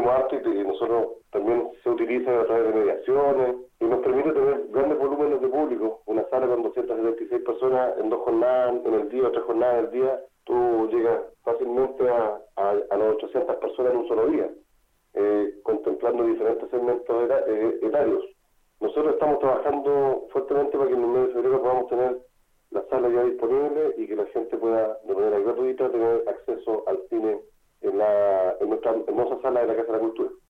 invertimos harto y nosotros también se utiliza a través de mediaciones y nos permite tener grandes volúmenes de público. Una sala con 276 personas en 2 jornadas en el día o 3 jornadas del día, tú llegas fácilmente a las 800 personas en un solo día, contemplando diferentes segmentos etarios. Nosotros estamos trabajando fuertemente para que en el mes de febrero podamos tener la sala ya disponible y que la gente pueda de manera gratuita tener acceso al cine en nuestra hermosa sala de la Casa de la Cultura.